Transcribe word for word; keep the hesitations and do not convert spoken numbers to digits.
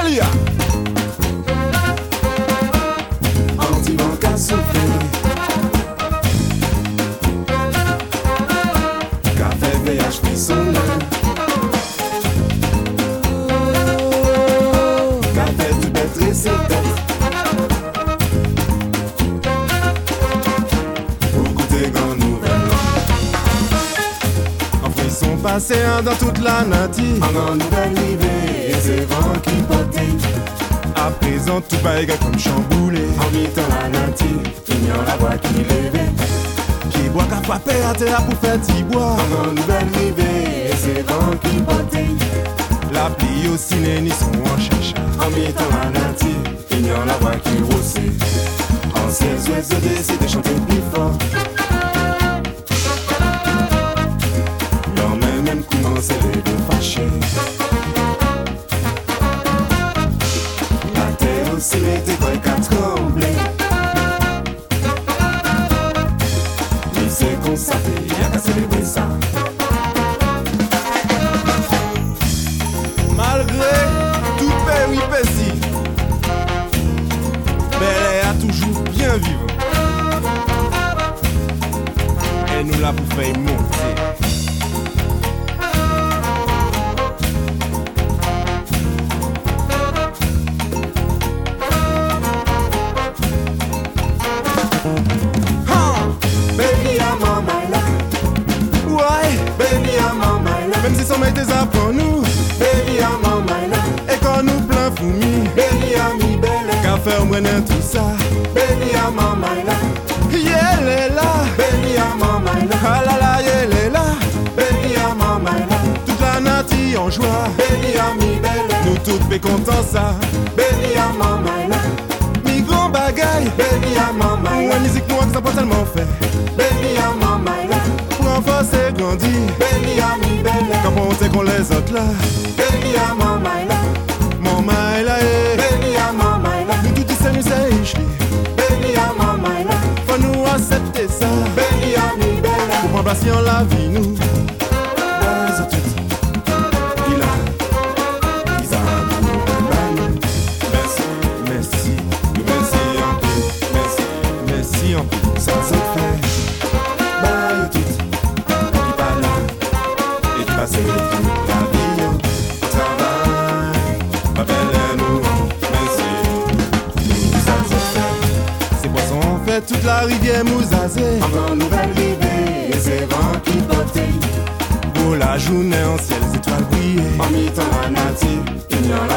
Alléluia. Anti-banque à souffler. Café V H qui sonne. Café du bête et ses têtes. Pour goûter grande nouvelle. En frisson passé dans toute la nature. En grande nouvelle rivée, et c'est vent qui potait. À présent tout baille comme chamboulé. En mi-temps la nature, ignore la voix qui levait. Qui boit qu'à frapper à terre pour faire t'y boire. En grande nouvelle rivée, et c'est vent qui potait. La pluie au ciné ni son en chercha. En mi-temps la nature, ignore la voix qui roussait. Anciens oiseaux décident de chanter plus fort. Leur main même commence à les deux fâchés. La terre aussi l'était quoi qu'à trembler. Il s'est constaté, il y a qu'à célébrer ça. Malgré tout péripétie, Bel-Air a toujours bien vivant. Et nous l'a pour faire monter. Baby, I'm on my life. Ouais, Baby, I'm on my life. même si son mec des pour nous. Baby, I'm on my life. Et quand nous plein fourmis, Baby, I'm mi belle. qu'à faire moins tout ça. Baby, I'm on my life. Yeah, elle est là. Baby, I'm on my life. Ah là là, elle est là. Baby, I'm on my life. Toute la nature en joie. Baby, I'm mi belle. Nous toutes bé contents ça. Baby, I'm on my life. Mi grand bagaille. Baby, I'm on my La life. musique moi que ça pas tellement fait. Baby, I'm on my life. Pour renforcer grandir. Baby, I'm mi belle. Quand on sait qu'on les autres là. Baby, I'm on my life. Mon maï là est. Baby, I'm on my life. Nous tout c'est nous c'est ici. Baby, I'm on my life. Faut nous accepter ça. Baby, I'm mi belle. Pour prendre patient la vie nous. Base tout. Il a. Ils ont nous. Merci. Merci. Merci en plus. Merci. Merci en plus. Ça se fait. Bye tout. Il parle là. Et qui passe toute la vie. Au travail. Pas belle nous. Merci. Nous, ça se fait. Ces poissons fait toute la rivière Mouzazé. Encore nouvelle rivée. Et c'est vent qui potait. Pour la journée en ciel, les étoiles brillaient. En mi-temps la nature. Il y en a